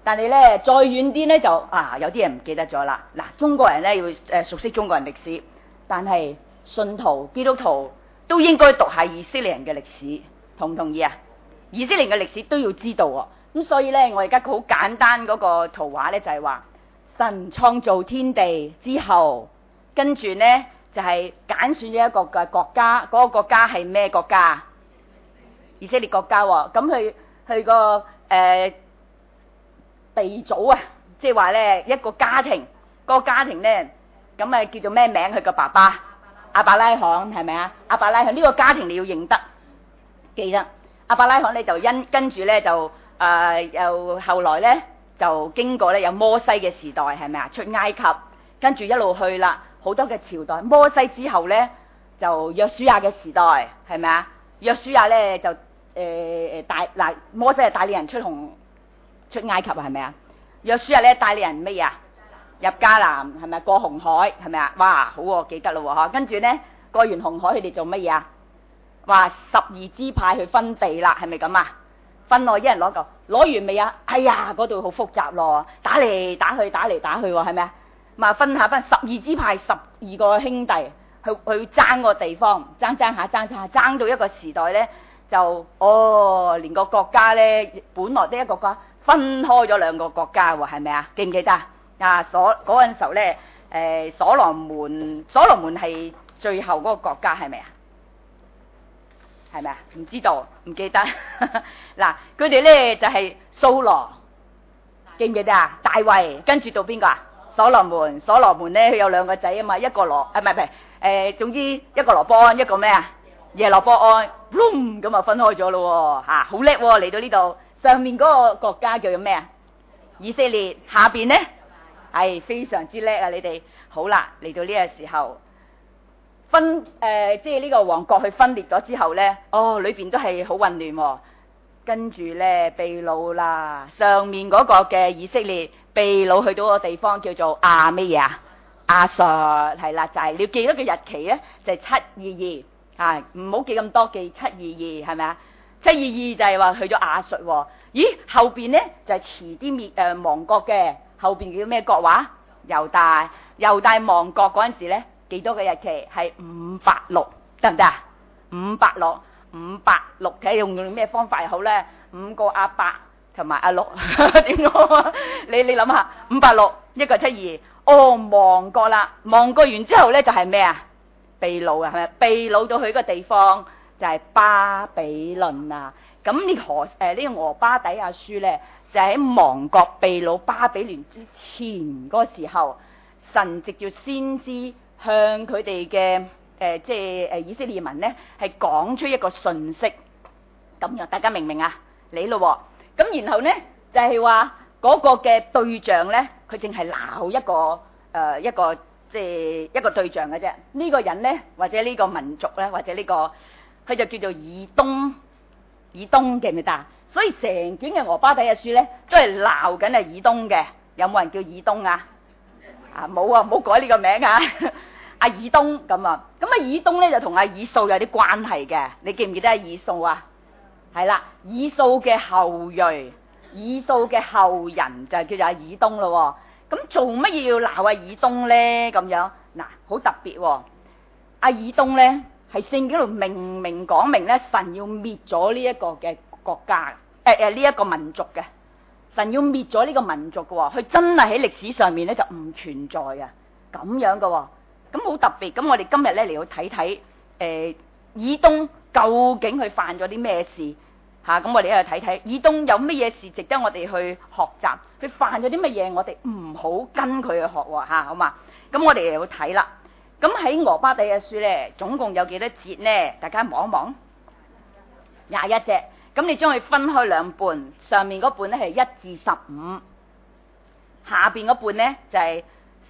但係咧再遠啲咧就有啲人唔記得咗啦。嗱，中國人咧要熟悉中國人歷史，但係信徒基督徒都應該讀下以色列人嘅歷史，同唔同意啊？以色列人嘅歷史都要知道喎。咁所以咧，我而家好簡單嗰個圖畫咧就係話，神創造天地之後，跟住咧就係揀選咗一個嘅國家，嗰個國家係咩國家？以色列國家喎。咁佢個鼻祖啊，即係話咧一個家庭，嗰個家庭咧咁啊叫做咩名？佢個爸爸亞伯拉罕係咪啊？亞伯拉罕呢個家庭你要認得記得。亞伯拉罕咧就跟住咧就又後來咧就經過咧有摩西嘅時代係咪啊？出埃及，跟住一路去啦，好多嘅朝代。摩西之後咧就約書亞嘅時代係咪啊？約書亞咧就摩西係帶領人出埃及啊，係咪啊？約書亞咧帶領人咩啊？入迦南係咪？過紅海係咪啊？哇，好喎，記得咯喎，跟住咧過完紅海，佢哋做乜嘢啊？話12支派去分地啦，係咪咁啊？分落一人攞嚿，攞完未啊？哎呀，嗰度好複雜咯，打嚟打去，打嚟打去喎，係咪啊？嘛分12支派12個兄弟去爭個地方，爭到一個時代咧，就連個國家咧，本來呢一個國家分開咗兩個國家喎，係咪啊？記唔記得啊？嗰陣時候咧，所羅門係最後嗰個國家係咪啊？係咪啊？唔知道，唔記得。嗱，佢哋咧就係掃羅，記唔記得啊？大衛，跟住到邊個啊？所羅門咧，佢有兩個仔啊嘛，一個唔係，總之一個羅波安，一個咩啊？耶羅波安，咁啊分開咗咯喎，好叻喎！嚟到呢度，上面嗰個國家叫做咩啊？以色列，下邊咧係非常之叻啊！你哋好啦，嚟到呢個時候。即係呢個王國去分裂咗之後呢，裏邊都係好混亂喎。跟住呢，被擄啦，上面嗰個嘅以色列被擄去到個地方叫做亞述，係啦，就係你要記得個日期呢，就係722，唔好記咁多，記722係咪啊？722就係話去咗亞述喎。咦，後邊呢，就係遲啲亡國嘅，後邊叫咩國話？猶大亡國嗰陣時呢。幾多個日期？係586，得唔得啊？586，睇下用咩方法又好咧？5個阿伯同埋阿六點講啊？你諗下，586一個72，亡國啦！亡國完之後咧就係咩啊？被擄啊，係咪？被擄到去個地方就係巴比倫啊！咁呢個俄巴底亞書咧就喺亡國被擄巴比倫之前嗰時候，神藉住先知。向佢哋嘅即係以色列民呢，係講出一個訊息，咁樣大家明唔明啊？你咯，咁然後呢，就係話嗰個嘅對象呢，佢淨係鬧一個即係一個對象嘅啫。呢個人呢，或者呢個民族呢，或者呢個佢就叫做以東，記唔記得？所以成卷嘅俄巴底嘅書呢，都係鬧緊係以東嘅。有冇人叫以東啊？冇啊，唔好改呢個名啊！阿以東咁啊，以東咧就同阿以掃有啲關係嘅，你記唔記得阿以掃啊？係啦，以掃嘅後裔，以掃嘅後人就叫做阿以東咯。咁做乜嘢要鬧阿以東咧？咁樣嗱，好特別喎。阿以東咧係聖經度明明講明咧，神要滅咗呢一個嘅國家，呢一個民族嘅，神要滅咗呢個民族嘅喎，佢真係喺歷史上面咧就唔存在嘅，咁樣嘅喎。咁好特別，咁我哋今日咧嚟到睇睇，以東究竟佢犯咗啲咩事嚇？咁我哋喺度睇睇，以東有乜嘢事值得我哋去學習？佢犯咗啲乜嘢？我哋唔好跟佢去學喎嚇，好嘛？咁我哋又要睇啦。咁喺俄巴底嘅書咧，總共有幾多節呢？大家望一望，21節。咁你將佢分開兩半，上面嗰半咧係1至15，下邊嗰半咧就係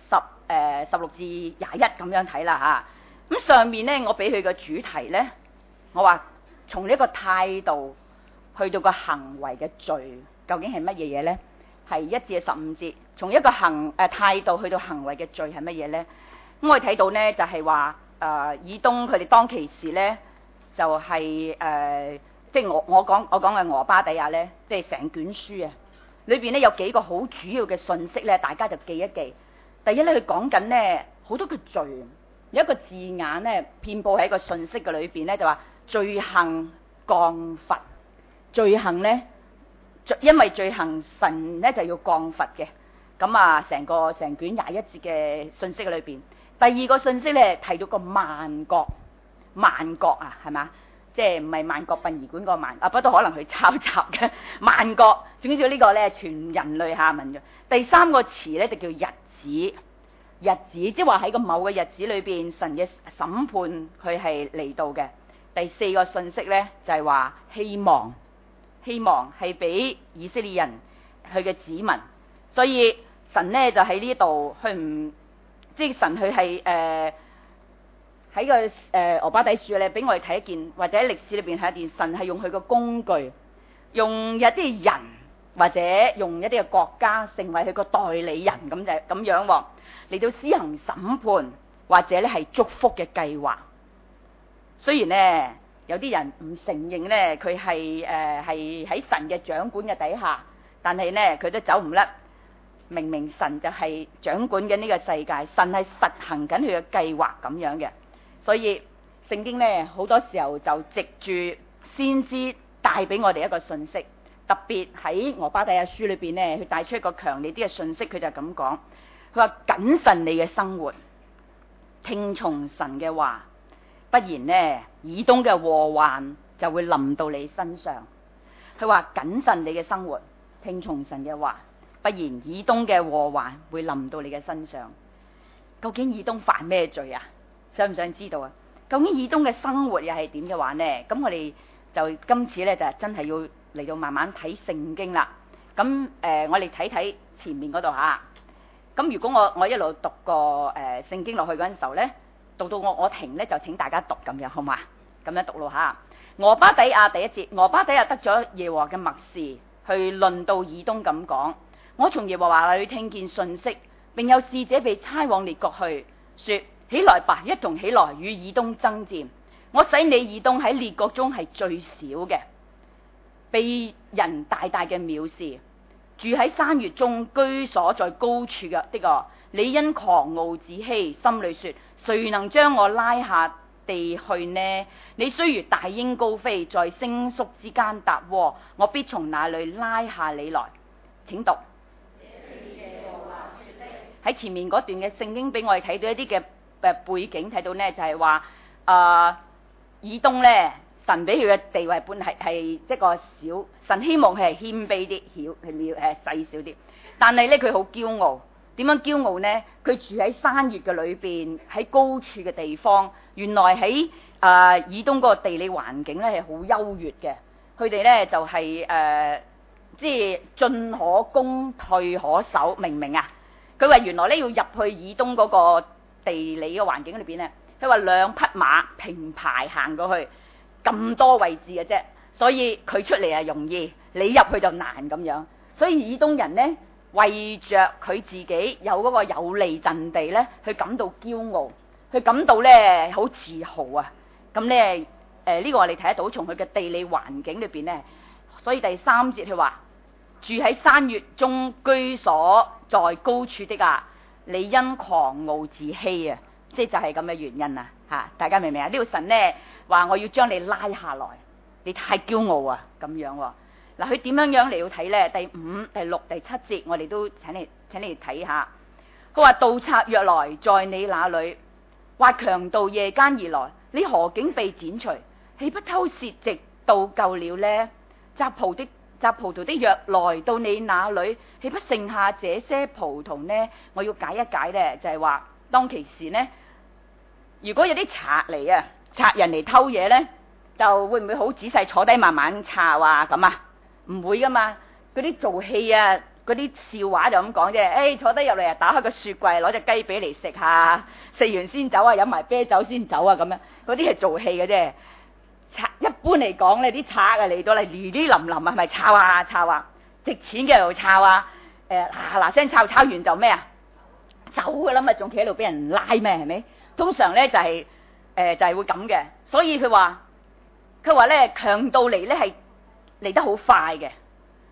16至21咁樣睇啦嚇。咁上面咧，我俾佢個主題咧，我話從呢個態度去到個行為嘅罪，究竟係乜嘢嘢咧？係1至15節，從一個態度去到行為嘅罪係乜嘢咧？咁我哋睇到咧就係話以東佢哋當其時咧就係即係我講嘅俄巴底亞咧，即係成卷書啊， 裏邊咧有幾個好主要嘅信息咧，大家就記一記。第一咧，佢講緊咧好多嘅罪，有一個字眼咧遍佈喺個信息嘅裏邊咧，就話罪行降罰。罪行咧，因為罪行神咧就要降罰嘅。咁啊，成卷21節嘅信息裏邊，第二個信息咧提到個萬國啊，係嘛？即係唔係萬國殯儀館個萬啊？不過可能佢抄襲嘅萬國。總之呢個咧全人類下文嘅。第三個詞咧就叫日子，即係話喺個某個日子裏邊，神嘅審判佢係嚟到嘅。第四個信息咧就係話希望係俾以色列人佢嘅子民，所以神咧就喺呢度，佢唔即係神佢係喺個俄巴底書咧，俾我哋睇一件，或者喺歷史裏邊睇一件，神係用佢個工具，用一啲人或者用一啲嘅國家，成為佢個代理人，咁就咁樣嚟到施行審判或者咧係祝福嘅計劃。雖然咧有啲人唔承認咧，佢係喺神嘅掌管嘅底下，但係咧佢都走唔甩。明明神就係掌管緊呢個世界，神係實行緊佢嘅計劃咁樣嘅。所以聖經咧好多時候就藉住先知帶俾我哋一個信息，特別喺俄巴底亞書裏邊咧，佢帶出一個強烈啲嘅信息，佢就咁講，佢話謹慎你嘅生活，聽從神嘅話，不然呢以東嘅禍患就會臨到你身上。佢話謹慎你嘅生活，聽從神嘅話，不然以東嘅禍患會臨到你嘅身上。究竟以東犯咩罪啊？想唔想知道啊？究竟以東嘅生活又係點嘅話呢？咁我哋就今次咧就真係要嚟到慢慢睇聖經啦。咁我哋睇睇前面嗰度吓。咁如果我一路讀個聖經落去嗰陣時候咧，讀到我停咧，就請大家讀咁樣好嘛？咁樣讀落吓。俄巴底亞第一節，俄巴底亞得咗耶和華嘅默示，去論到以東咁講：我從耶和華那裏聽見信息，並有使者被差往列國去，說：起來吧，一同起來與以東爭戰。我使你以東喺列國中係最小嘅，被人大大嘅藐視，住喺山穴中，居所在高處嘅呢個。你因狂傲自欺，心裏說：誰能將我拉下地去呢？你雖如大鷹高飛，在星宿之間搭窩，我必從那裏拉下你來。請讀。喺前面嗰段嘅聖經俾我哋睇到一啲嘅背景，睇到呢就係話以東呢，神俾佢嘅地位本係一個小，神希望佢係謙卑啲，細小啲，但係呢，佢好驕傲。點樣驕傲呢？佢住喺山穴嘅裏邊，喺高處嘅地方。原來喺以東嗰個地理環境呢係好優越嘅。佢哋呢就係即係進可攻退可守，明唔明啊？佢話原來呢要入去以東嗰個地理嘅環境裏邊呢，佢話2匹馬平排行過去，咁多位置嘅啫，所以佢出嚟係容易，你入去就難咁樣。所以以東人呢，為着佢自己有嗰個有利陣地呢，佢感到驕傲，佢感到呢好自豪啊。咁呢呢個我哋睇得到，從佢嘅地理環境裏邊呢。所以第3節佢話：住喺山穴中，居所在高處的啊，你因狂傲自欺啊，即係就係咁嘅原因啊。吓，大家明唔明啊？呢個神呢話我要將你拉下來，你太驕傲啊，咁樣。嗱，佢點樣嚟到睇呢？第5、第6、第7節，我哋都請你睇下。佢話：盜賊若來在你那裏，或強盜夜間而來，你何竟被剪除？豈不偷竊直到救了呢？摘葡萄的若來到你那裏，豈不剩下這些葡萄呢？我要解一解呢，就係話當其時呢，如果有啲賊嚟啊，賊人嚟偷嘢呢，就會唔會好仔細坐低慢慢查啊？咁啊？唔會噶嘛，嗰啲做戲啊，嗰啲笑話就咁講啫。坐低入嚟啊，打開個雪櫃攞隻雞髀嚟食下，食完先走啊，飲埋啤酒先走啊，咁樣嗰啲係做戲嘅啫。一般嚟講呢，啲賊啊嚟到嚟哩哩冧冧啊，係咪抄啊，值錢嘅又抄啊，嗱聲抄完就咩啊，走噶啦嘛，仲企喺度俾人拉咩？係咪？通常呢就係會咁嘅。所以佢話呢，強盜嚟呢係嚟得好快嘅，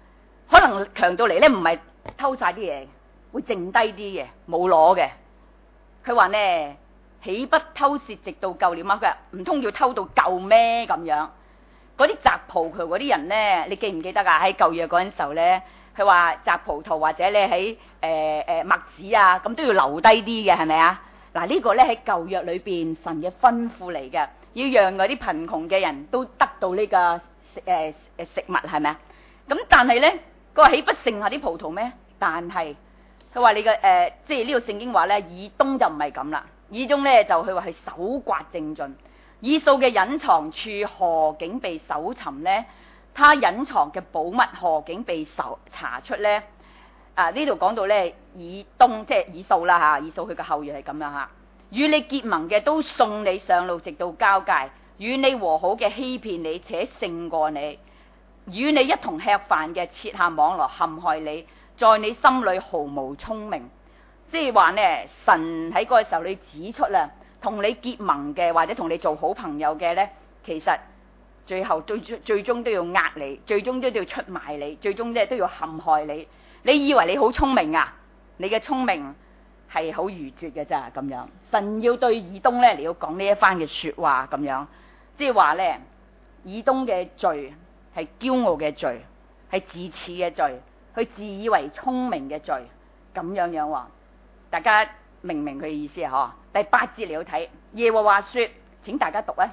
可能強到嚟咧，唔係偷晒啲嘢，會剩低啲嘅，冇攞嘅。佢話呢，豈不偷竊直到夠了嗎？佢話唔通要偷到夠咩咁樣？嗰啲摘葡萄嗰啲人呢，你記唔記得啊？喺舊約嗰陣時候呢，佢話摘葡萄或者你喺麥子啊，咁都要留低啲嘅，係咪啊？嗱，呢個呢喺舊約裏邊神嘅吩咐嚟嘅，要讓嗰啲貧窮嘅人都得到呢個食物，係咪啊？咁但係呢，佢話豈不剩下啲葡萄咩？但係佢話你嘅即係呢個聖經話呢，以東就唔係咁啦，以東呢，就佢話係搜刮正盡。以掃嘅隱藏處何竟被搜尋呢？他隱藏嘅寶物何竟被查出呢？呢度講到呢，以東即係以掃啦嚇，以掃佢嘅後裔係咁樣嚇。與你結盟嘅都送你上路，直到交界；與你和好嘅欺騙你，且勝過你；與你一同吃飯嘅設下網羅陷害你，在你心裏毫無聰明。即係話呢，神喺嗰個時候你指出啦。同你結盟嘅或者同你做好朋友嘅呢，其實最後最終都要呃你，最終都要出賣你，最終都要陷害你。你以為你好聰明啊？你嘅聰明係好愚拙嘅咋咁樣。神要對以東呢，你要講呢一番嘅說話咁樣，即係話呢，以東嘅罪係驕傲嘅罪，係自恃嘅罪，佢自以為聰明嘅罪，咁樣樣喎。大家明唔明佢意思啊？第8節嚟到睇，耶和華說，請大家讀啊！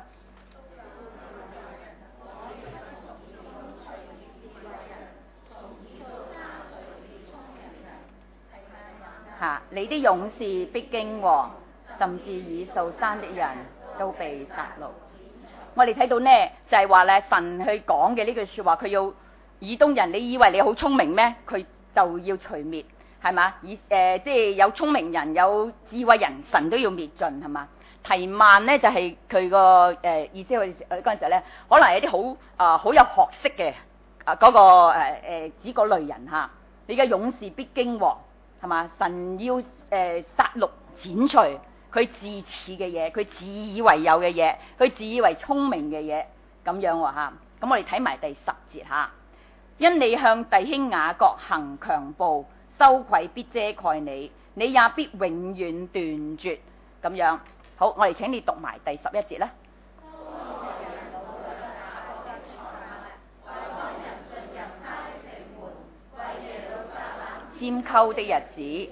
你的勇士必驚惶，甚至以掃山的人都被殺戮。我哋睇到呢，就係話咧，神去講嘅呢句說話，佢要以東人，你以為你好聰明咩？佢就要除滅。係嘛？即係有聰明人、有智慧人，神都要滅盡，係嘛？提曼呢就係佢個意思，佢嗰陣時候咧，可能係一啲好有學識嘅嗰個指嗰類人嚇。你嘅勇士必驚惶，係嘛？神要殺戮剪除佢自恃嘅嘢，佢自以為有嘅嘢，佢自以為聰明嘅嘢，咁樣喎嚇。咁我哋睇埋第10節嚇，因你向弟兄雅各行強暴，羞愧必遮蓋你，你也必永遠斷絕。咁樣好，我哋請你讀埋第11節啦。拈鬮的日子，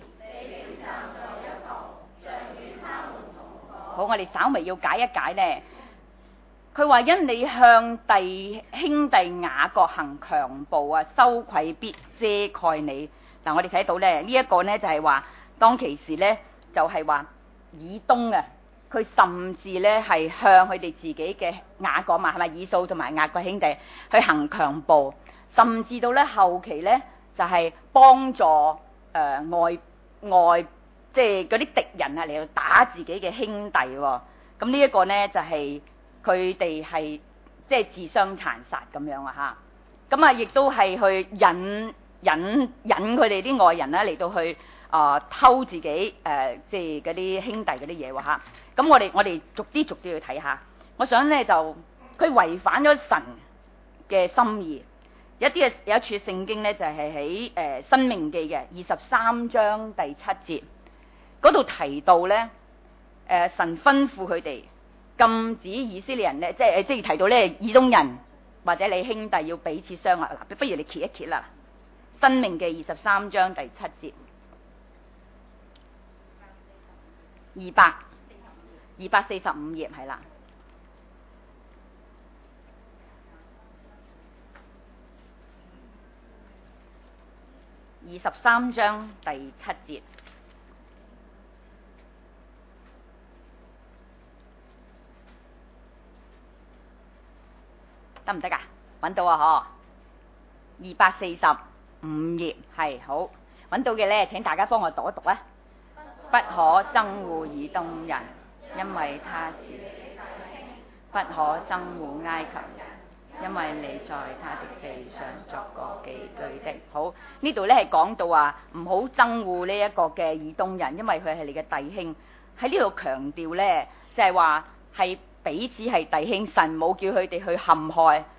好，我哋稍微要解一解呢。佢話因你向兄弟雅各行強暴啊，羞愧必遮蓋你。嗱，我哋睇到咧，呢一個呢，就係話，當其時呢，就係話以東啊，佢甚至呢係向佢哋自己嘅雅各嘛，係咪以掃同埋雅各兄弟去行強暴，甚至到呢後期呢，就係幫助外即係嗰啲敵人啊嚟到打自己嘅兄弟喎。咁呢一個呢，就係佢哋係即係自相殘殺咁樣啊嚇。咁啊，亦都係去引佢哋啲外人咧嚟到去偷自己即係嗰啲兄弟嗰啲嘢喎嚇。咁我哋逐啲去睇下。我想咧就佢違反咗神嘅心意。有一處聖經咧就係喺申命記嘅23章第7節嗰度提到咧，神吩咐佢哋禁止以色列人咧，即係提到咧以東人或者你兄弟要彼此相愛。嗱，不如你揭一揭啦。申命記23章第7節，245頁係啦。23章第7節，得唔得㗎？揾到啊嗬，245頁係好，揾到嘅呢，請大家幫我讀一讀啊！不可憎惡以東人，因為他是你的弟兄；不可憎惡埃及人，因為你在他的地上作過寄居的。好，呢度呢係講到話唔好憎惡呢一個嘅以東人，因為佢係你嘅弟兄。喺呢度強調呢，就係話係彼此係弟兄，神冇叫佢哋去陷害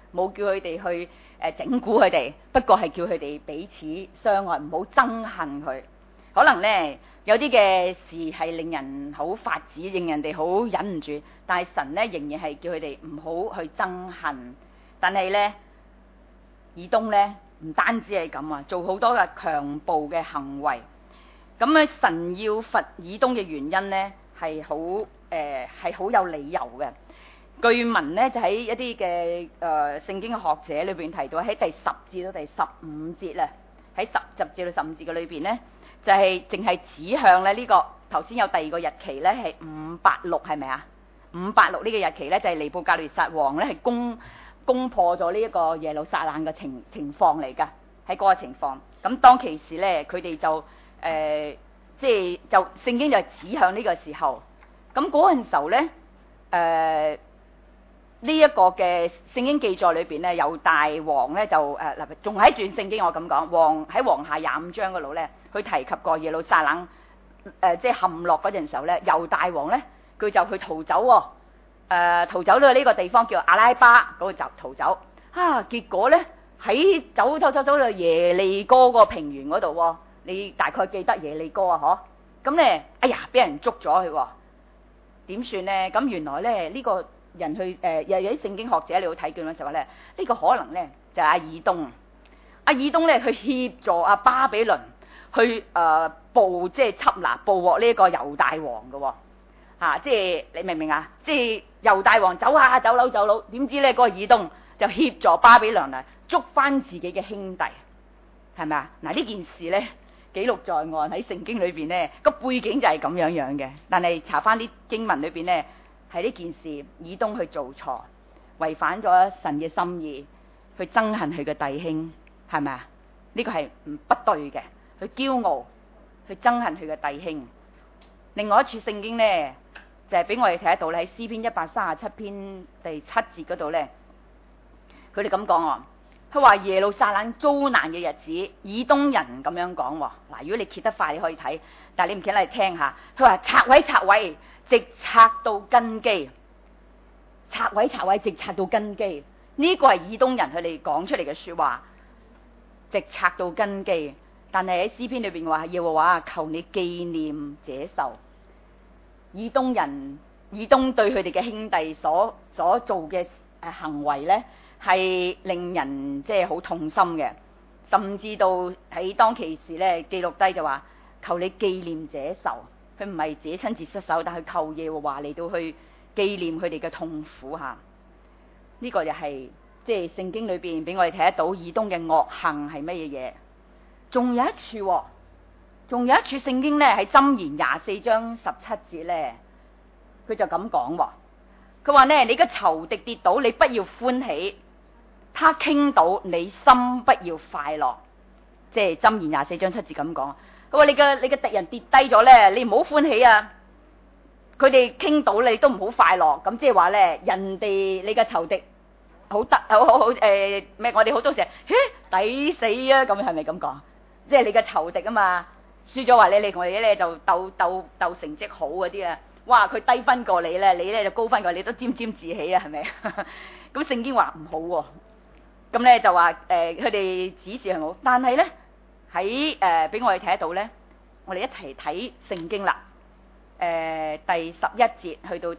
冇叫佢哋去整蠱佢哋，不過係叫佢哋彼此相愛，唔好憎恨佢。可能呢，有啲嘅事係令人好發指，令人哋好忍唔住，但係神呢，仍然係叫佢哋唔好去憎恨。但係呢，以東呢，唔單止係咁啊，做好多嘅強暴嘅行為。咁咧，神要罰以東嘅原因呢，係好有理由嘅。據聞呢，就喺一啲嘅聖經嘅學者裏邊提到，喺第10節到第15節咧，喺10節到15節嘅裏邊呢，就係淨係指向咧呢個頭先有第二個日期呢，係586，係咪啊？586呢個日期呢，就係尼布甲尼撒王呢，係攻破咗呢一個耶路撒冷嘅情況嚟㗎，喺嗰個情況。咁當其時呢，佢哋就即係就聖經就指向呢個時候。咁嗰陣時候呢，呢一個嘅聖經記載裏邊呢，猶大王呢就仲喺段聖經我咁講，喺王下25章嗰度呢，佢提及過耶路撒冷即係陷落嗰陣時候呢，猶大王呢，佢就去逃走喎，逃走到呢個地方叫阿拉巴嗰度就逃走結果呢，喺走到耶利哥個平原嗰度喎，你大概記得耶利哥啊嗬？咁呢，哎呀俾人捉咗佢喎，點算呢？咁原來呢，呢個人去有啲聖經學者你好睇見嘅時候咧，呢個可能咧就係阿以東。阿以東咧去協助阿巴比倫去即係緝拿捕獲呢一個猶大王嘅喎，即係你明唔明啊？即係猶大王走佬，點知咧嗰個以東就協助巴比倫嚟捉翻自己嘅兄弟，係咪啊？嗱，呢件事咧記錄在案喺聖經裏邊咧，個背景就係咁樣嘅，但係查翻啲經文裏邊咧。係呢件事，以東去做錯，違反咗神嘅心意，去憎恨佢嘅弟兄，係咪啊？呢個係不對嘅，去驕傲，去憎恨佢嘅弟兄。另外一處聖經呢，就係俾我哋睇得到咧，喺詩篇137篇第7節嗰度呢，佢哋咁講佢話耶路撒冷遭難嘅日子，以東人咁樣講嗱。如果你揭得快，你可以睇，但係你唔揭得嚟聽下。佢話拆毀，直拆到根基，拆毀，直拆到根基。呢個係以東人佢哋講出嚟嘅說話，直拆到根基。但係喺詩篇裏邊話，耶和華求你紀念這仇。以東對佢哋嘅兄弟所做嘅行為呢，係令人即係好痛心嘅，甚至到喺當其時呢，記錄低就話求你紀念這仇。佢唔係自己親自失手，但係求耶和華嚟到去紀念佢哋嘅痛苦吓。呢個就係即係聖經裏邊俾我哋睇得到以東嘅惡行係乜嘢嘢。仲有一處聖經呢，喺箴言24章17節呢，佢就咁講，佢話呢，你嘅仇敵跌倒，你不要歡喜；他傾倒，你心不要快樂。即係箴言24章7節咁講。佢話你嘅敵人跌低咗咧，你唔好歡喜啊！佢哋傾到你都唔好快樂，咁即係話咧，人哋你嘅仇敵好咩？我哋好多時抵死啊！咁係咪咁講？即係你嘅仇敵啊嘛，輸咗話你同我哋咧就鬥成績好嗰啲啊！哇，佢低分過你咧，你咧就高分過你，都沾沾自喜啊，係咪？咁聖經話唔好喎，咁咧就話佢哋指示係好，但係咧。喺俾我哋睇得到呢，我哋一齊睇聖經啦。第11節去到第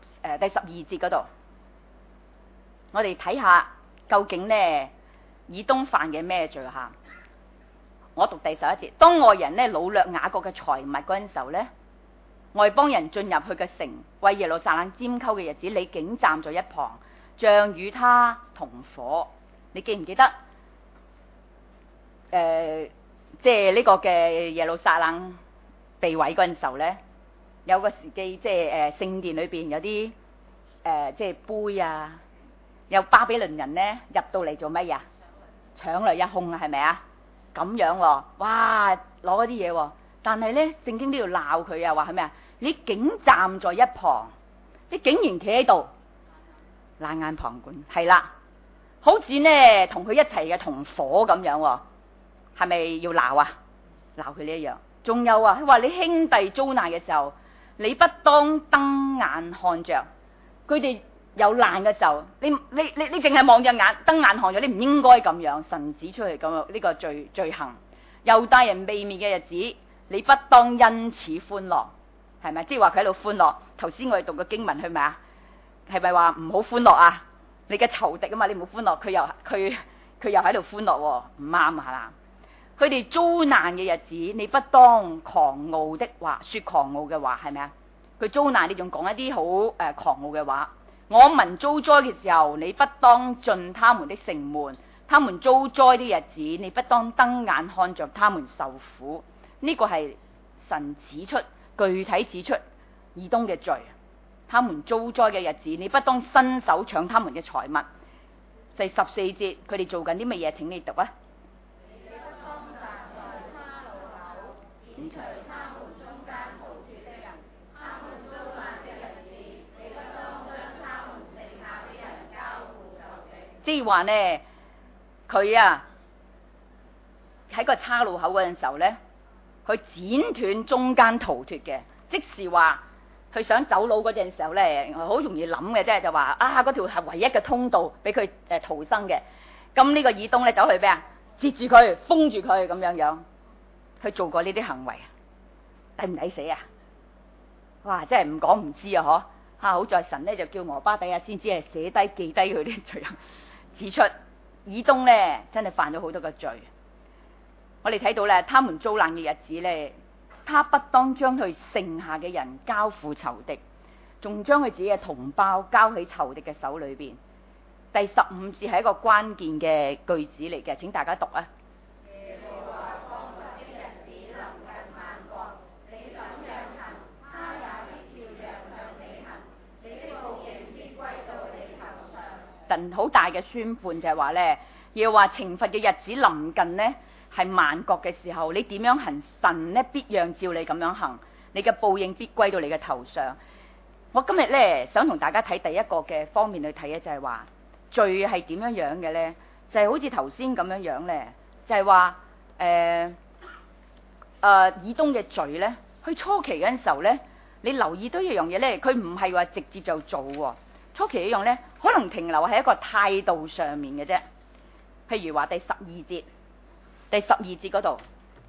12節嗰度，我哋睇下究竟呢以東犯嘅咩罪行。我讀第11節，當外人呢擄掠雅各嘅財物嗰陣時候呢，外邦人進入佢嘅城，為耶路撒冷拈鬮嘅日子，你竟站在一旁，像與他同伙。你記唔記得？即係呢個嘅耶路撒冷被毀嗰陣時候呢，有個時機，即係聖殿裏邊有啲即係杯啊，有巴比倫人呢入到嚟做乜嘢？搶掠一空啊，係咪啊？咁樣哇，攞嗰啲嘢，但係呢聖經都要鬧佢啊，話係咩啊？你竟站在一旁，你竟然企喺度冷眼旁觀，係啦，好似呢同佢一齊嘅同伙咁樣。係咪要鬧啊？鬧佢呢一樣。仲有佢話你兄弟遭難嘅時候，你不當瞪眼看着佢哋有難嘅時候，你淨係望隻眼，瞪眼看咗，你唔應該咁樣。神指出嚟咁呢個罪行，猶大人未滅嘅日子，你不當因此歡樂，係咪？即係話佢喺度歡樂。頭先我哋讀嘅經文係咪啊？係咪話唔好歡樂啊？你嘅仇敵啊嘛，你唔好歡樂，佢又喺度歡樂，唔啱啊，係嘛？佢哋遭難嘅日子，你不當狂傲的話，說狂傲嘅話，係咪啊？佢遭難，你仲講一啲好狂傲嘅話。我民遭災嘅時候，你不當進他們的城門；他們遭災的日子，你不當瞪眼看着他們受苦。呢個係神指出，具體指出以東嘅罪。他們遭災嘅日子，你不當伸手搶他們嘅財物。第14節，佢哋做緊啲乜嘢？請你讀啊！你不當站在他路口，剪除他們中間逃脱的人。他們遭難的日子，你不當將他們剩下的人交付仇敵。即係話呢，佢啊喺個岔路口嗰陣時候呢，佢剪斷中間逃脱嘅，即是話佢想走佬嗰陣時候呢，好容易諗嘅啫，就話啊嗰條係唯一嘅通道俾佢逃生嘅。咁呢個以東呢，走去咩啊？截住佢，封住佢咁樣樣，佢做過呢啲行為，抵唔抵死啊？哇！真係唔講唔知啊！嗬嚇，好在神呢，就叫俄巴底亞先知係寫低記低佢啲罪行，指出以東呢，真係犯咗好多個罪。我哋睇到咧，他們遭難嘅日子咧，他不當將佢剩下嘅人交付仇敵，仲將佢自己嘅同胞交喺仇敵嘅手裏邊。第15節係一個關鍵嘅句子嚟嘅，請大家讀啊！耶和華降罰的日子臨近萬國，你怎樣行，他也必照樣向你行，你的報應必歸到你頭上。神好大嘅宣判就係話咧，要話懲罰嘅日子臨近呢，係萬國嘅時候，你點樣行，神呢必樣照你咁樣行，你嘅報應必歸到你嘅頭上。我今日呢，想同大家睇第一個嘅方面去睇嘅就係話罪係點樣樣嘅呢？就係好似頭先咁樣樣呢，就係話以東嘅罪呢，佢初期嗰陣時候呢，你留意到一樣嘢呢，佢唔係話直接就做喎。初期一樣呢，可能停留喺一個態度上面嘅啫。譬如話第12節。第12節嗰度，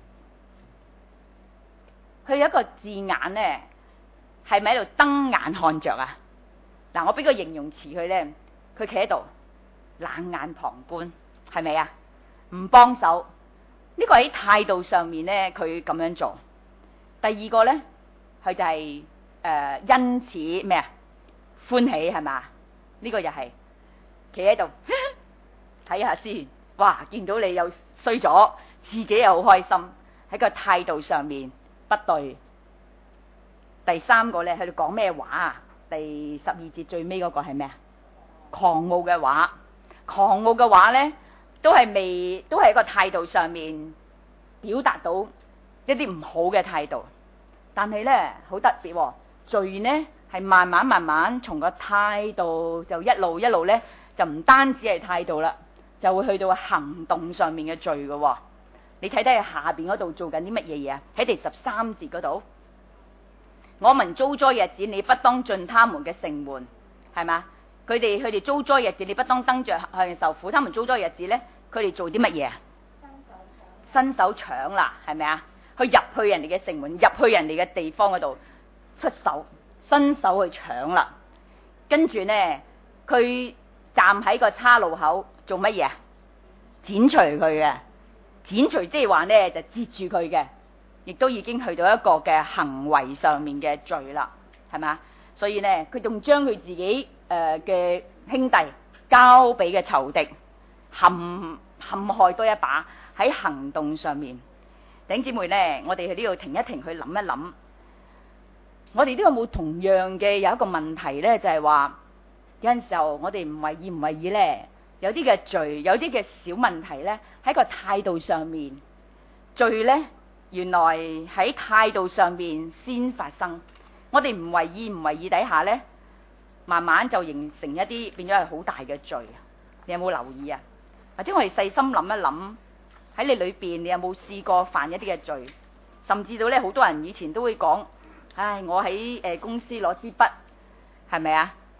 佢有一個字眼呢，係咪喺度瞪眼看着啊？嗱，我俾個形容詞佢呢，佢企喺度冷眼旁觀，係咪啊？唔幫手，呢個喺態度上面呢，佢咁樣做。第二個呢，佢就係因此咩啊？歡喜係嘛？呢個又係企喺度睇下先，哇！見到你又衰咗，自己又好開心，喺個態度上面不對。第三個咧，喺度講咩話啊？第12節最尾嗰個係咩啊？狂傲嘅話，狂傲嘅話咧，都係一個態度上面表達到一啲唔好嘅態度。但係咧好特別喎，罪呢係慢慢從個態度就一路咧，就唔單止係態度啦。就會去到行動上面嘅罪嘅喎。你睇睇下邊嗰度做緊啲乜嘢嘢啊？喺第13節嗰度，我民遭災日子，你不當進他們嘅城門，係嘛？佢哋遭災日子，你不當登着向受苦。他們遭災日子咧，佢哋做啲乜嘢啊？伸手搶啦，係咪啊？去入去人哋嘅城門，入去人哋嘅地方嗰度出手，伸手去搶啦。跟住呢，佢站喺個岔路口。做乜嘢啊？剪除佢嘅，剪除即係話呢，就截住佢嘅，亦都已經去到一個嘅行為上面嘅罪啦，係嘛？所以呢，佢仲將佢自己嘅兄弟交俾嘅仇敵陷害多一把喺行動上面。弟兄姊妹呢，我哋喺呢度停一停，去諗一諗，我哋呢個冇同樣嘅有一個問題呢，就係話有陣時候我哋唔為意呢。有啲嘅罪，有啲嘅小問題呢，喺個態度上面，罪呢，原來喺態度上面先發生。我哋唔為意底下呢，慢慢就形成一啲變咗係好大嘅罪。你有冇留意啊？或者我哋細心諗一諗，喺你裏邊，你有冇試過犯一啲嘅罪？甚至到呢，好多人以前都會講，唉，我喺公司攞支筆，係咪啊？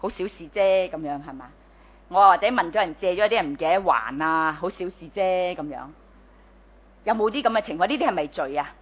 好小事啫咁樣係嘛？我或者問咗人借咗啲人唔記得還啊，好小事啫咁樣。有冇啲咁嘅情況？呢啲係咪罪啊？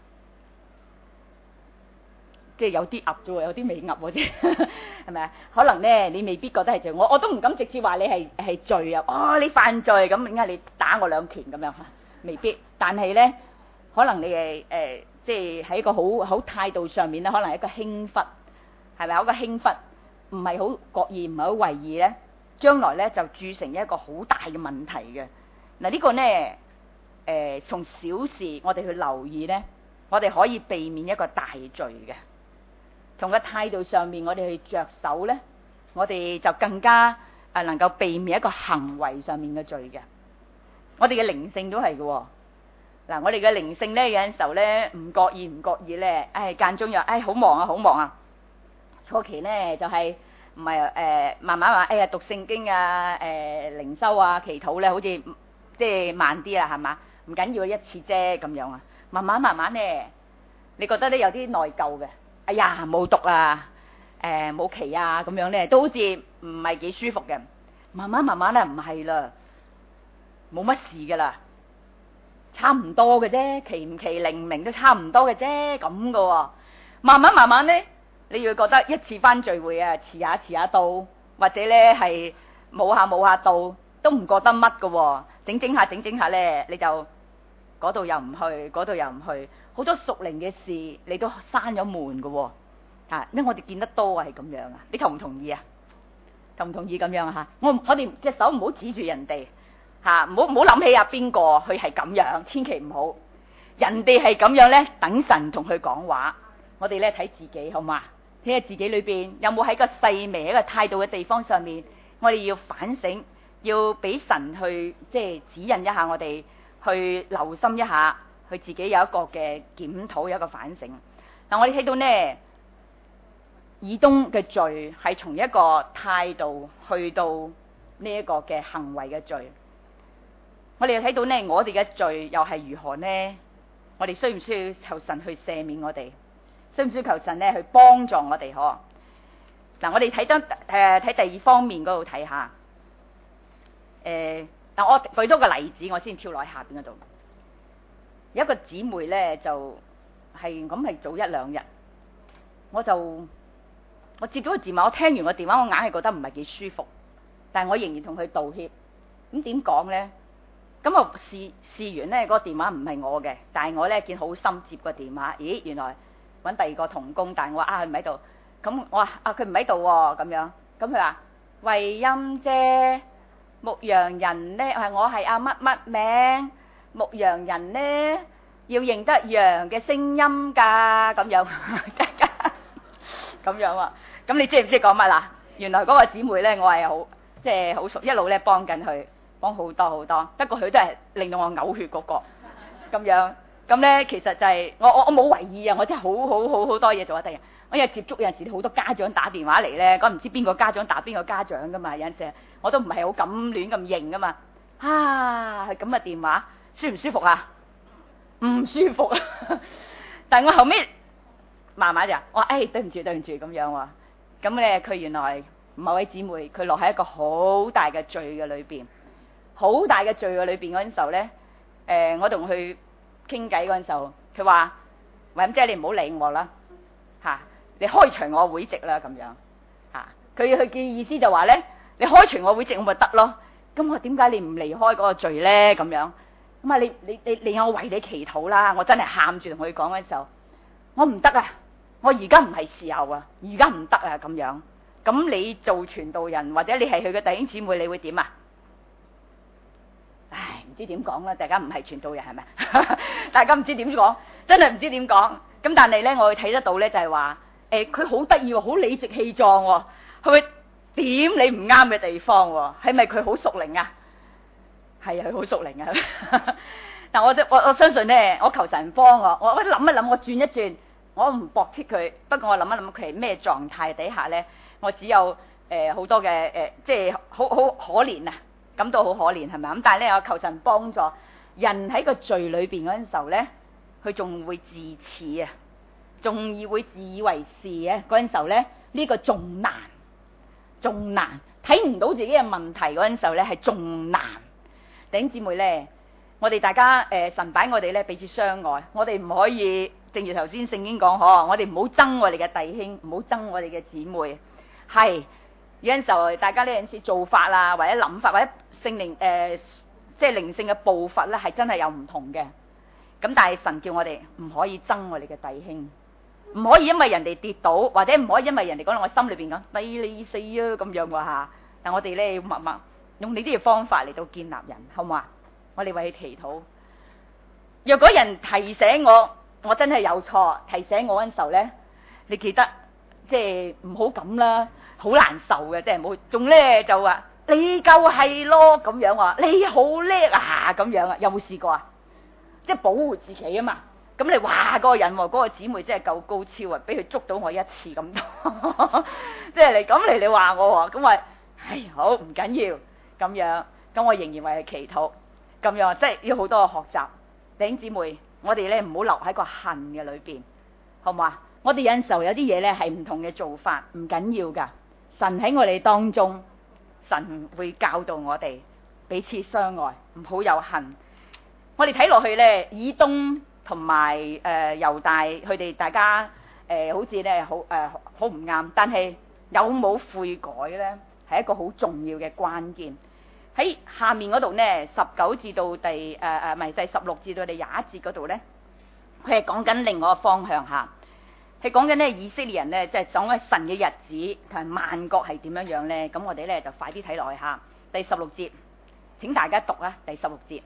即係有啲噏啫喎，有啲未噏啫，係咪啊？可能咧你未必覺得係罪，我都唔敢直接話你係罪啊！哦，你犯罪咁，點解你打我2拳咁樣嚇？未必，但係咧可能你即係喺一個好態度上面咧，可能係一個輕忽，係咪？一個輕忽，唔係好覺意，唔係好為意咧，將來咧就鑄成一個好大嘅問題嘅。嗱呢個咧從小事我哋去留意咧，我哋可以避免一個大罪嘅。從個態度上面，我哋去着手咧，我哋就更加能夠避免一個行為上面嘅罪嘅。我哋嘅靈性都係嘅。嗱，我哋嘅靈性咧，有陣時候咧唔覺意咧，間中又好忙啊。初期咧就係唔係慢慢話讀聖經啊，靈修啊，祈禱咧，好似即係慢啲啦，係嘛？唔緊要，一次啫咁樣啊。慢慢咧，你覺得咧有啲內疚嘅。哎呀，冇讀啊，冇期啊，咁樣咧都好似唔係幾舒服嘅。慢慢咧唔係啦，冇乜事噶啦，差唔多嘅啫，期唔期靈唔靈都差唔多嘅啫，咁噶喎。慢慢咧，你要覺得一次返聚會啊，遲下到，或者咧係冇下到，都唔覺得乜噶喎。整下咧，你就嗰度又唔去，嗰度又唔去。好多屬靈嘅事，你都閂咗門嘅喎，因為我哋見得多係咁樣啊，你同唔同意啊？同唔同意咁樣啊？我哋隻手唔好指住人哋，唔好諗起邊個佢係咁樣，千祈唔好。人哋係咁樣咧，等神同佢講話。我哋咧睇自己好嘛？睇下自己裏邊有冇喺個細微一個態度嘅地方上面，我哋要反省，要俾神去即係指引一下我哋，去留心一下。佢自己有一個嘅檢討，有一個反省。但我哋睇到呢，以東嘅罪係從一個態度去到呢一個嘅行為嘅罪。我哋又睇到呢，我哋嘅罪又係如何呢？我哋需唔需要求神去赦免我哋？需唔需要求神呢去幫助我哋？嗬？嗱，我哋睇睇第二方面嗰度睇下。嗱，我舉多個例子，我先跳落去下邊嗰度。有一個姊妹咧，就係早1-2日，我接咗個電話，我聽完個電話，我硬係覺得唔係幾舒服，但係我仍然同佢道歉。咁點講咧？咁我試完咧，嗰個電話唔係我嘅，但係我咧見好心接個電話，咦，原來揾第二個同工，但係我話佢唔喺度，咁我話佢唔喺度喎，咁樣，咁佢話慧音姐，牧羊人咧，我係阿乜乜名。牧羊人呢，要認得羊嘅聲音噶，咁樣咁樣啊？咁你知唔知講乜啦？原來嗰個姊妹呢，我係好熟，一路咧幫緊佢，幫好多。不過佢都係令到我嘔血嗰個咁樣。咁呢，其實就係我冇為意啊！我真係好多嘢做啊！第日我有接觸，有陣時好多家長打電話嚟呢，講唔知邊個家長打邊個家長噶嘛？有陣時我都唔係好敢亂咁認噶嘛。係咁嘅電話。舒唔舒服啊？唔舒服啊！但係我後尾慢慢就我話對唔住咁樣喎。咁咧佢原來某位姊妹佢落喺一個好大嘅罪嘅裏邊，好大嘅罪嘅裏邊嗰陣時候咧，我同佢傾偈嗰陣時候，佢話：喂，咁即係你唔好理我啦，你開除我會籍啦咁樣佢嘅意思就話咧，你開除我會籍我咪得咯。咁我點解你唔離開嗰個罪咧？咁樣。咁你我為你祈禱啦！我真係喊住同佢講嘅時候，我唔得啊！我而家唔係時候啊！而家唔得啊！咁樣，咁你做傳道人或者你係佢嘅弟兄姊妹，你會點啊？唉，唔知點講啦！大家唔係傳道人係咪？大家唔知點講，真係唔知點講。咁但係咧，我會睇得到咧，就係話，佢好得意喎，好理直氣壯喎，佢會點你唔啱嘅地方喎？係咪佢好屬靈啊？係啊，佢好屬靈啊！但我相信咧，我求神幫我諗一諗，我轉一轉，我唔駁斥佢。不過我諗一諗，佢係咩狀態底下咧？我只有好多嘅即係好可憐啊，感到好可憐係咪？咁但係咧，我求神幫助人喺個罪裏邊嗰陣時候咧，佢仲會自恃啊，仲會自以為是啊！嗰陣時候咧，呢個仲難， 仲難，睇唔到自己嘅問題嗰陣時候咧係仲難。弟兄姊妹咧，我哋大家神擺我哋咧彼此相愛，我哋唔可以正如頭先聖經講嗬，我哋唔好憎我哋嘅弟兄，唔好憎我哋嘅姊妹。係有陣時候大家呢陣時做法啊，或者諗法，或者聖靈即係靈性嘅步伐咧，係真係有唔同嘅。咁但係神叫我哋唔可以憎我哋嘅弟兄，唔可以因為人哋跌倒，或者唔可以因為人哋講到我心裏邊講抵你死啊咁樣喎嚇。但我哋咧要默默用呢啲嘅方法嚟到建立人，好唔好啊？我哋為佢祈禱。若果人提醒我真係有錯，提醒我嗰陣時候咧，你記得即係唔好咁啦，好難受嘅，即係冇仲咧就話你就係咯咁樣話，你好叻啊咁樣啊，有冇試過啊？即係保護自己啊嘛。咁你話嗰個人嗰個姊妹真係夠高超啊，俾佢捉到我一次咁多，即係你咁嚟你話我喎，咁話係好唔緊要咁樣，咁我仍然為佢祈禱咁樣，即係要好多嘅學習。弟兄姊妹，我哋咧唔好留喺個恨嘅裏邊，好唔好啊？我哋有陣時候有啲嘢咧係唔同嘅做法，唔緊要噶。神喺我哋當中，神會教導我哋彼此相愛，唔好有恨。我哋睇落去咧，以東同埋猶大佢哋大家好似咧好唔啱，但係有冇悔改咧係一個好重要嘅關鍵。喺下面嗰度呢，19至到第16至到第21節嗰度呢，佢係講緊另外一個方向嚇，係講緊呢以色列人呢，即係講緊神嘅日子同埋萬國係點樣樣呢？咁我哋呢就快啲睇落去嚇。第16節，請大家讀啊，第16節。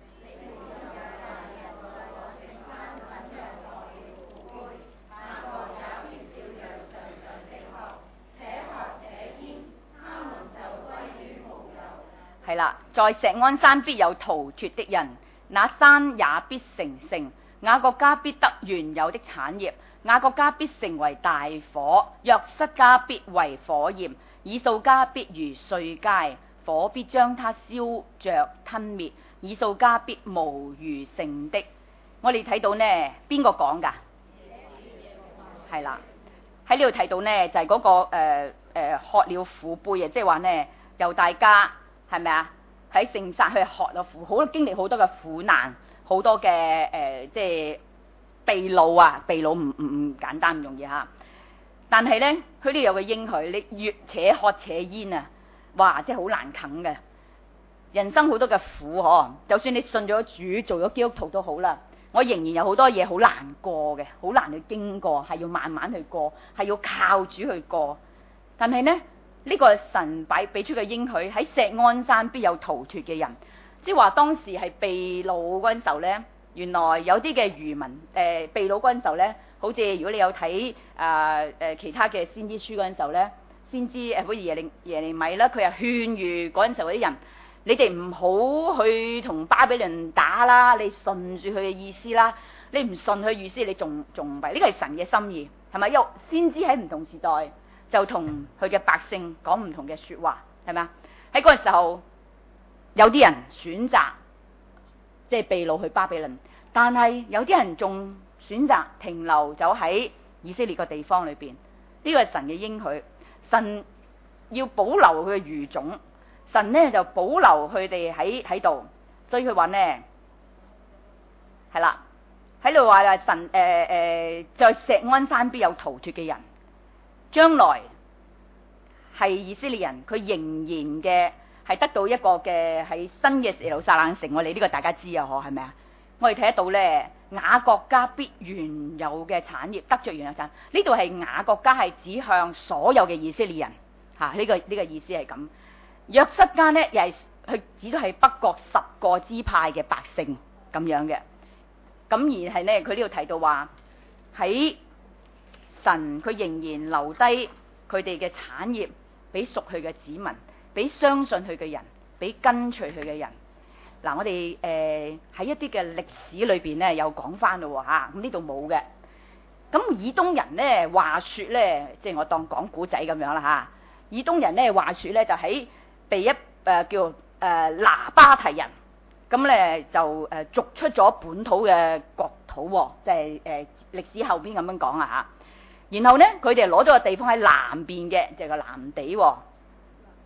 係啦，在錫安山必有逃脫的人，那山也必成城，雅各家必得原有的產業，雅各家必成為大火，約瑟家必為火焰，以掃家必如碎秸，火必將他燒着吞滅，以掃家必無餘剩的。我哋睇到呢邊個講㗎？係啦，喺呢度睇到呢就係嗰個喝了苦杯啊，即係話呢由大家。係咪啊？喺聖撒去學咗苦，好經歷好多嘅苦難，好多嘅即係被擄啊！被擄唔簡單唔容易嚇。但係咧，佢呢有個應許，你越且喝且煙啊！哇，即係好難啃嘅。人生好多嘅苦嗬，就算你信咗主，做咗基督徒都好啦，我仍然有好多嘢好難過嘅，好難去經過，係要慢慢去過，係要靠主去過。但係呢。呢個神俾出嘅應許，喺錫安山必有逃脫嘅人，即係話當時係被擄嗰陣時候咧，原來有啲嘅餘民被擄嗰陣時候咧，好似如果你有睇其他嘅先知書嗰陣時候咧，先知好似耶利米啦，佢係勸喻嗰陣時候嗰啲人，你哋唔好去同巴比倫打啦，你順住佢嘅意思啦，你唔順佢意思，你仲唔係？呢個係神嘅心意，係咪？因為先知喺唔同時代。就同佢嘅百姓講唔同嘅說話，係咪啊？喺嗰個時候，有啲人選擇即係被擄去巴比倫，但係有啲人仲選擇停留走喺以色列個地方裏邊。呢個係神嘅應許，神要保留佢嘅餘種，神呢就保留佢哋喺度，所以佢話呢係啦，喺度話神在錫安山必有逃脫嘅人。將來係以色列人，佢仍然嘅係得到一個嘅喺新嘅耶路撒冷城，我哋呢個大家知啊，係咪啊？我哋睇得到咧，雅各家必原有嘅產業得着原有產業。呢度係雅各家係指向所有嘅以色列人嚇，呢個意思係咁。約瑟家呢，又係佢指到係北國10個支派嘅百姓咁樣嘅。咁而係呢，佢呢度提到話喺。神佢仍然留低佢哋嘅產業俾屬佢嘅子民，俾相信佢嘅人，俾跟隨佢嘅人。嗱，我哋喺一啲嘅歷史裏邊咧，有講翻咯嚇，咁呢度冇嘅。咁以東人咧話説咧，即係我當講古仔咁樣啦嚇。以東人咧話説咧，就喺被一叫拿巴提人，咁咧就逐出咗本土嘅國土喎，即係歷史後邊咁樣講啊嚇。然後咧，佢哋攞咗個地方喺南邊嘅，就係個南地喎。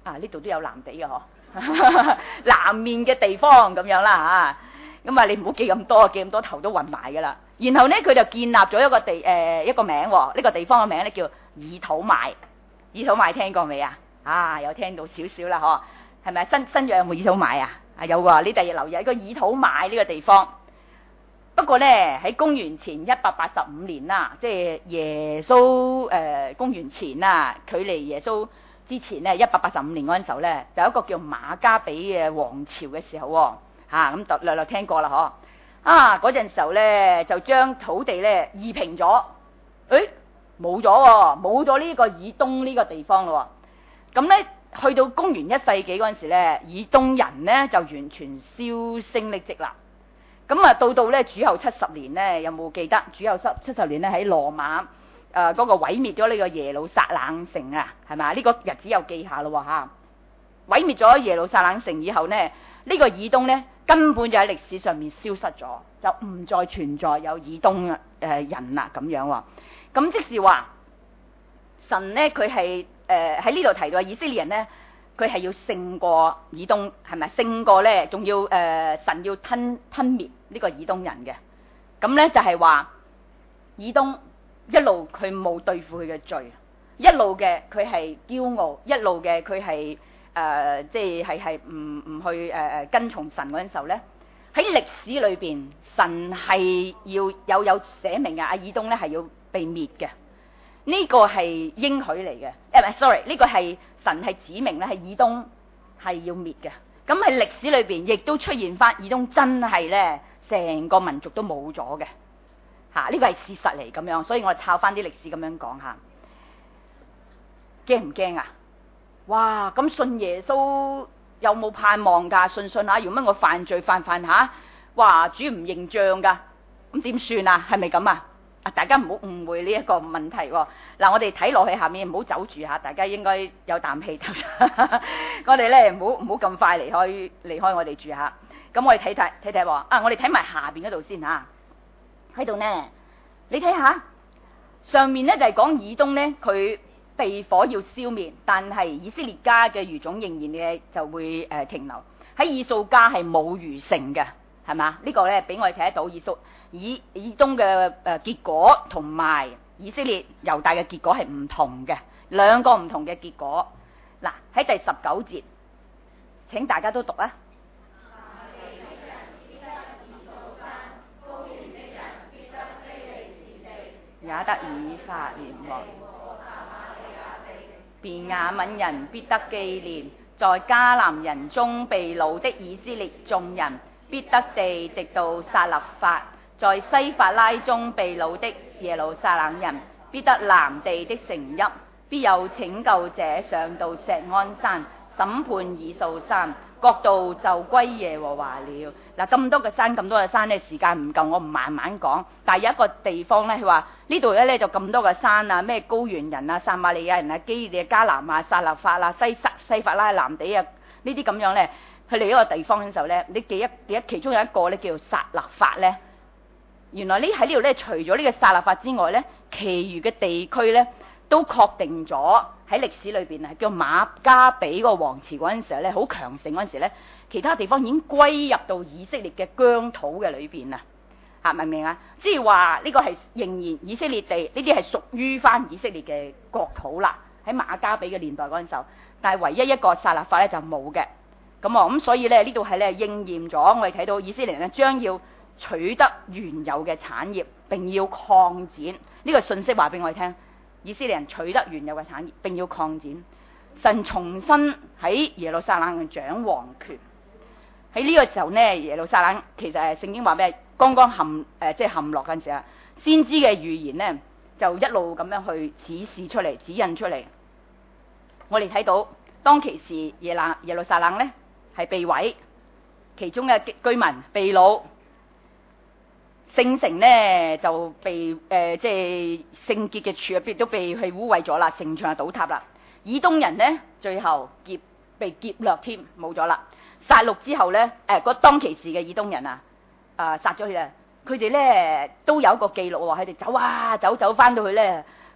呢度都有南地嘅嗬，南面嘅地方咁樣啦嚇。咁你唔好記咁多，記咁多頭都暈埋噶啦。然後咧佢就建立咗一個名喎，呢個地方嘅名咧叫以土買。以土買聽過未啊？有聽到少少啦嗬，係咪新約有冇以土買啊？有喎，你第日留意一個以土買呢個地方。不過咧喺公元前185年啦，即係耶穌公元前啦，距離耶穌之前咧185年嗰陣時候咧，就有一個叫馬加比嘅王朝嘅時候喎，咁就略略聽過啦嗬。嗰陣時候咧就將土地咧夷平咗，冇咗喎，冇咗呢個以東呢個地方咯。咁咧去到公元1世紀嗰陣時咧，以東人咧就完全銷聲匿跡啦。咁到咧主後70年咧，有冇記得主後70年咧喺羅馬嗰個毀滅咗呢個耶路撒冷城啊？係咪？呢個日子有記下咯嚇。毀滅咗耶路撒冷城以後呢，呢個以東咧根本就喺歷史上面消失咗，就唔再存在有以東人啦咁樣喎。咁即是話神呢，佢係喺呢度提到以色列人呢，佢係要勝過以東，係咪勝過呢？仲要神要吞滅呢個以東人嘅。咁呢就係話以東一路佢冇對付佢嘅罪，一路嘅佢係驕傲，一路嘅佢係即係唔去跟從神嗰陣時候呢，喺歷史裏邊神係要有寫明啊，以東呢係要被滅嘅。呢個係應許嚟嘅，sorry， 呢個係神係指明咧，係以東係要滅嘅。咁喺歷史裏邊亦都出現翻以東真係咧，成個民族都冇咗嘅，呢個係事實嚟咁樣。所以我哋抄翻啲歷史咁樣講下，驚唔驚啊？哇！咁信耶穌有冇盼望㗎？信下，如果乜我犯罪犯下，哇！主唔認賬㗎，咁點算啊？係咪咁啊？大家唔好誤會呢一個問題喎。嗱，我哋睇落去下面唔好走住嚇，大家應該有啖氣唞。我哋咧唔好咁快離開我哋住嚇。咁我哋睇喎。我哋睇埋下邊嗰度先嚇。喺度呢，你睇下上面咧就係講以東咧，佢被火要消滅，但係以色列家嘅餘種仍然嘅就會停留喺以掃家係冇餘剩嘅。係嘛？呢個咧俾我哋睇得到以東嘅結果同埋以色列猶大嘅結果係唔同嘅，兩個唔同嘅結果。嗱，喺第19節，請大家都讀啊。也得以法蓮王，便雅憫人必得記念，在迦南人中被擄的以色列眾人必得地，直到撒勒法；在西法拉中被擄的耶路撒冷人必得南地的城邑，必有拯救者上到錫安山，審判以掃山，國度就歸耶和華了。嗱，咁多嘅山，咁多嘅山呢，時間唔夠，我唔慢慢講。但係有一個地方呢，佢話呢度呢就咁多嘅山啊，咩高原人啊、撒瑪利亞人啊、基利迦南啊、撒勒法啊、西法拉南地啊，呢啲咁樣呢。佢哋一個地方嘅時候咧，你記一其中有一個咧叫做撒勒法咧。原來呢喺呢度咧，除咗呢個撒勒法之外咧，其餘嘅地區咧都確定咗喺歷史裏邊啊，叫馬加比個王朝嗰陣時候咧，好強盛嗰陣時咧，其他地方已經歸入到以色列嘅疆土嘅裏邊啊，明唔明啊？即係話呢個係仍然以色列地，呢啲係屬於翻以色列嘅國土啦。喺馬加比嘅年代嗰陣時候，但係唯一一個撒勒法咧就冇嘅。咁所以咧呢度係咧應驗咗，我哋睇到以色列人咧將要取得原有嘅產業，並要擴展。呢個信息話俾我哋聽，以色列人取得原有嘅產業，並要擴展。神重新喺耶路撒冷掌王權。喺呢個時候呢，耶路撒冷其實係聖經話俾剛剛陷落嗰陣時啊，先知嘅預言呢，就一路咁樣去指示出嚟、指引出嚟。我哋睇到當其時耶路撒冷呢，係被毀，其中嘅居民被擄，聖城呢就被即係聖潔嘅處入邊都被去污穢咗啦，城牆就倒塌啦。以東人呢，最後被劫掠添，冇咗啦。殺戮之後呢，當其時嘅以東人殺咗佢啊！佢哋呢都有一個記錄喎，佢哋走啊走翻到去呢，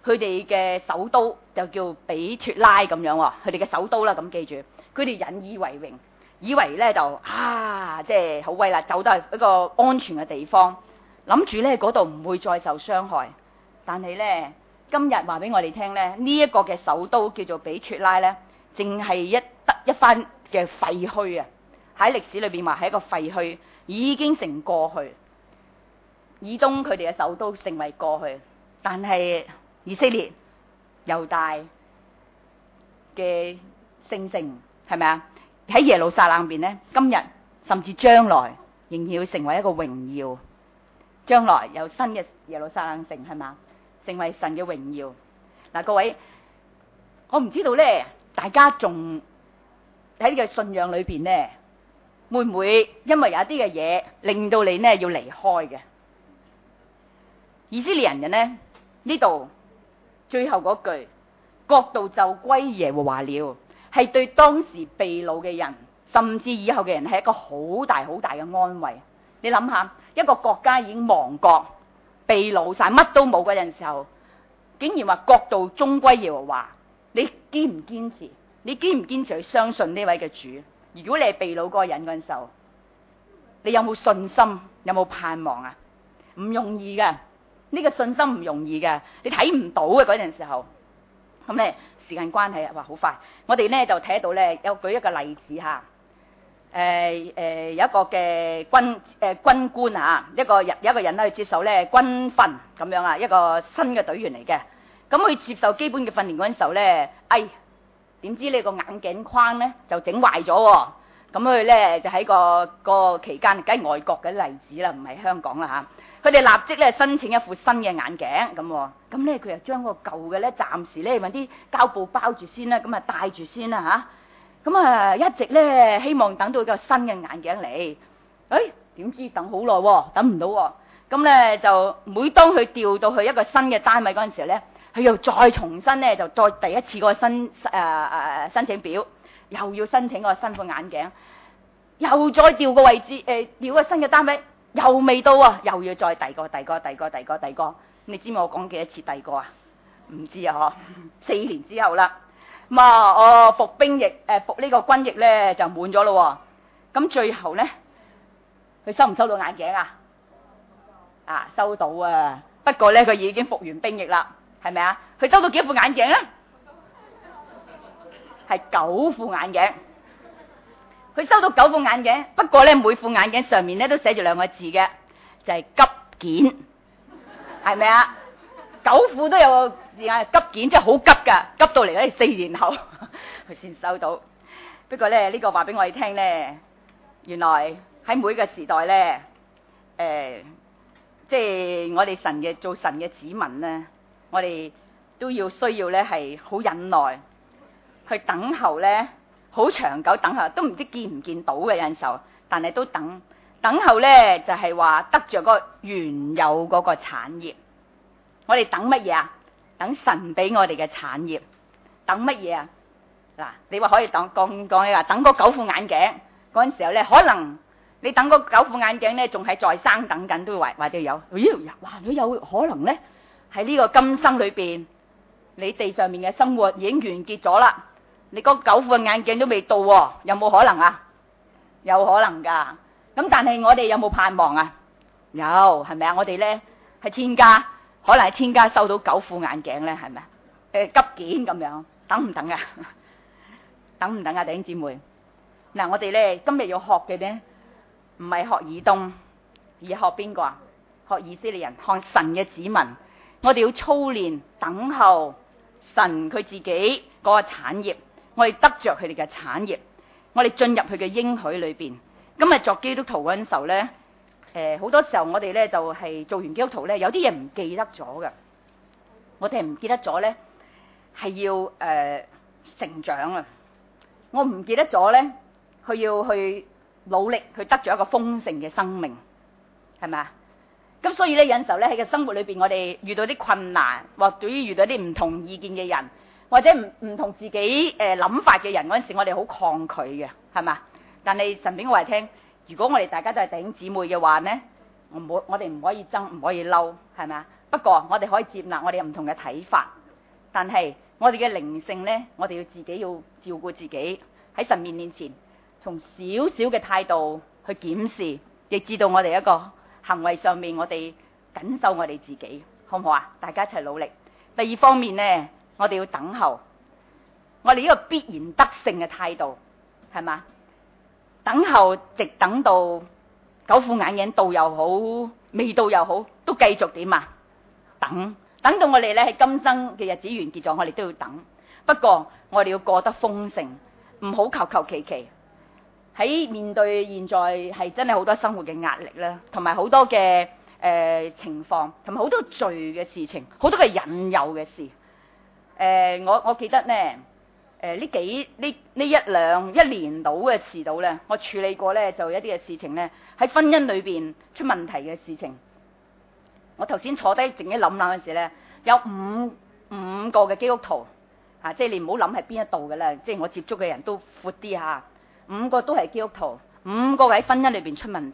佢哋嘅首都就叫比脱拉咁樣喎，佢哋嘅首都啦，咁記住，佢哋引以為榮，以為咧就即係好威啦，走到一個安全嘅地方，諗住咧嗰度唔會再受傷害。但係咧今日話俾我哋聽咧，呢一個嘅首都叫做比脱拉咧，淨係得一番嘅廢墟啊！喺歷史裏邊話係一個廢墟，已經成過去。以東佢哋嘅首都成為過去，但係以色列、猶大嘅聖城係咪啊？喺耶路撒冷邊呢，今日甚至將來仍然要成為一個榮耀。將來有新嘅耶路撒冷城係嘛，成為神嘅榮耀。嗱，各位，我唔知道呢，大家仲喺呢個信仰裏邊呢，會唔會因為有一啲嘅嘢令到你呢要離開嘅？以色列人嘅呢，呢度最後嗰句，國度就歸耶和華了，係對當時被擄嘅人，甚至以後嘅人係一個好大好大嘅安慰。你諗下，一個國家已經亡國、被擄晒，乜都冇嗰陣時候，竟然話國度終歸耶和華，你堅唔堅持？你堅唔堅持去相信呢位嘅主？如果你係被擄嗰個人嗰陣時候，你有冇信心？有冇盼望啊？唔容易噶。呢個信心唔容易嘅，你睇唔到嘅嗰陣時候，咁咧時間關係啊，話好快，我哋咧就睇到咧，有舉一個例子嚇，有一個嘅軍官啊，有一個人咧去接受咧軍訓咁樣啊，一個新嘅隊員嚟嘅，咁佢接受基本嘅訓練嗰陣時候咧，點知呢個眼鏡框咧就整壞咗喎，咁佢咧就喺個期間，梗係外國嘅例子啦，唔係香港啦嚇。佢哋立即咧申請一副新嘅眼鏡咁咧佢又將個舊嘅咧暫時咧揾啲膠布包住先啦，咁啊戴住先啦嚇，咁啊一直咧希望等到個新嘅眼鏡嚟，點知等好耐喎，等唔到喎，咁咧就每當佢調到去一個新嘅單位嗰陣時候咧，佢又再重新咧就再第一次個申請表，又要申請個新副眼鏡，又再調個位置調個新嘅單位。又未到啊！又要再遞個，你知唔知我講幾多次遞個啊？唔知啊嗬，4年之後啦，咁我服兵役服呢個軍役咧就滿咗咯，咁最後咧佢收唔收到眼鏡啊？收到啊！不過咧佢已經服完兵役啦，係咪啊？佢收到幾副眼鏡咧？係9副眼鏡。佢收到9副眼鏡，不過咧每副眼鏡上面咧都寫住2個字嘅，就係急件，係咪啊？9副都有個字眼，急件，即係好急噶，急到嚟咧4年後佢先收到。不過咧呢個話俾我哋聽咧，原來喺每個時代咧，即係我哋做神嘅子民咧，我哋都需要咧係好忍耐去等候咧。好長久等候都唔知見唔見到嘅有陣時候，但係都等候咧就係話得着個原有嗰個產業。我哋等乜嘢啊？等神俾我哋嘅產業。等乜嘢啊？嗱，你話可以講起話等嗰9副眼鏡嗰陣時候咧，可能你等嗰9副眼鏡咧仲係在生等緊，都或者有，如果有可能咧喺呢個今生裏邊，你地上面嘅生活已經完結咗啦。你嗰9副眼鏡都未到喎，有冇可能啊？有可能噶。咁但係我哋有冇盼望啊？有，係咪啊？我哋咧係天家，可能係天家收到9副眼鏡咧，係咪啊？急件咁樣，等唔等啊？等唔等啊？弟兄姊妹，嗱，我哋咧今日要學嘅呢，唔係學以東，而學邊個啊？學以色列人，學神嘅子民。我哋要操練等候神佢自己嗰個產業。我哋得着佢哋嘅產業，我哋進入佢嘅應許裏邊。今日作基督徒嗰陣時候咧，好多時候我哋咧就係做完基督徒咧，有啲嘢唔記得咗嘅。我哋係唔記得咗咧，係要成長啊！我唔記得咗咧，佢要去努力去得着一個豐盛嘅生命，係咪啊？咁所以咧，有陣時候咧喺個生活裏邊，我哋遇到啲困難，或者遇到啲唔同意見嘅人。或者唔同自己諗法嘅人嗰陣時，我哋好抗拒嘅，係嘛？但係神俾我哋聽，如果我哋大家都係弟兄姊妹嘅話呢，我哋唔可以爭，唔可以嬲，係咪啊？ 不過我哋可以接納我哋有唔同嘅睇法，但係我哋嘅靈性呢，我哋要自己要照顧自己，喺神面前從少少嘅態度去檢視，亦知道我哋一個行為上面我哋緊守我哋自己，好唔好啊？大家一齊努力。第二方面呢，我哋要等候，我哋呢個必然得勝嘅態度係嘛？等候直等到狗虎眼鏡到又好，未到又好，都繼續點啊？等到我哋咧喺今生嘅日子完結咗，我哋都要等。不過我哋要過得豐盛，唔好求求其其。喺面對現在係真係好多生活嘅壓力啦，同埋好多嘅情況，同埋好多罪嘅事情，好多嘅引誘嘅事。我記得呢，呢一年到嘅遲到呢，我處理過呢，就一啲嘅事情呢，喺婚姻裏邊出問題嘅事情。我頭先坐低靜一諗嗰時呢，有五個嘅基督徒啊，即係你唔好諗係邊一度嘅啦，即係我接觸嘅人都闊啲嚇，5個都係基督徒，5個喺婚姻裏邊出問題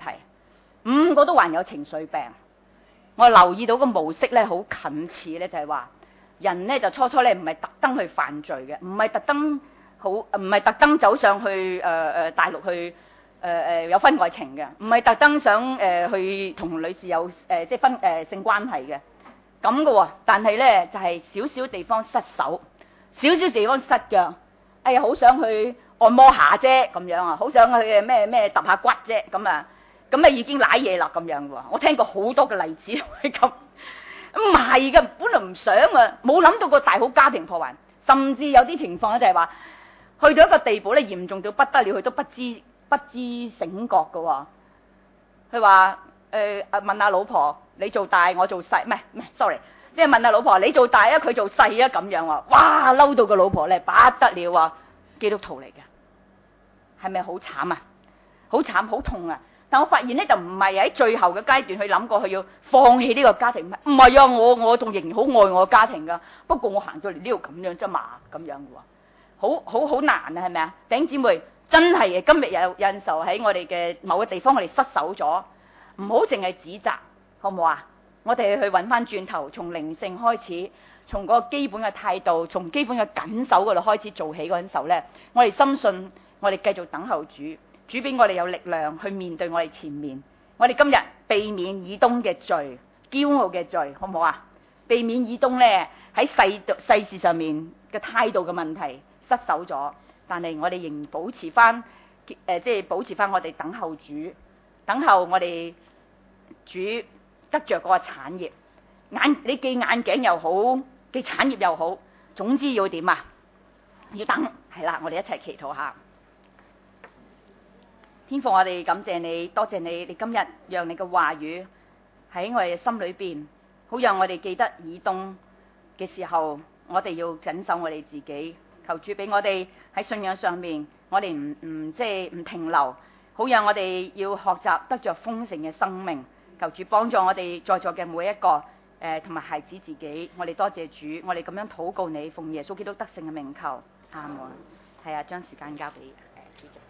，5個都患有情緒病。我留意到個模式呢，好近似呢，就係話人呢，就初初呢唔係特登去犯罪嘅，唔係特登走上去大陸去。有婚外情嘅，唔係特登想去同女士有即係性關係嘅咁嘅喎，但係咧就係少少地方失手，少少地方失腳，哎呀好想去按摩下啫咁樣啊，好想去咩揼下骨啫咁啊已經瀨嘢啦咁樣喎，我聽過好多嘅例子係咁，唔係嘅，本來唔想啊，冇諗到個大好家庭破壞，甚至有啲情況咧就係話去到一個地步咧嚴重到不得了，佢都不知醒覺嘅喎，佢話問下老婆你做大我做細，唔係 sorry， 即係問下老婆你做大啊佢做細啊咁樣喎，哇嬲到個老婆咧不得了啊，基督徒嚟嘅，係咪好慘啊？好慘好痛啊！但我發現咧就唔係喺最後嘅階段去諗過佢要放棄呢個家庭，唔係啊，我仲仍然好愛我嘅家庭噶，不過我行咗嚟呢度咁樣啫嘛，咁樣嘅喎，好難啊，係咪啊？弟兄姊妹。真係今日有陣時候喺我哋嘅某個地方，我哋失手咗，唔好淨係指責，好唔好啊？我哋去揾翻轉頭，從靈性開始，從嗰個基本嘅態度，從基本嘅緊守嗰度開始做起嗰陣時候呢，我哋深信，我哋繼續等候主，主俾我哋有力量去面對我哋前面。我哋今日避免以東嘅罪，驕傲嘅罪，好唔好啊？避免以東呢喺世事上面嘅態度嘅問題失手咗。但係我哋仍保持翻，即係保持翻我哋等候主，等候我哋主得着嗰個產業。你寄眼鏡又好，寄產業又好，總之要點啊？要等，係啦，我哋一齊祈禱下。天父，我哋感謝你，多謝你，你今日讓你嘅話語喺我哋嘅心裏邊，好讓我哋記得以東嘅時候，我哋要緊守我哋自己。求主俾我哋喺信仰上面，我哋即係唔停留，好讓我哋要學習得着豐盛嘅生命。求主幫助我哋在座嘅每一個同埋孩子自己，我哋多謝主，我哋咁樣禱告你，奉耶穌基督得勝嘅名求，阿門。係啊，將時間交俾主席。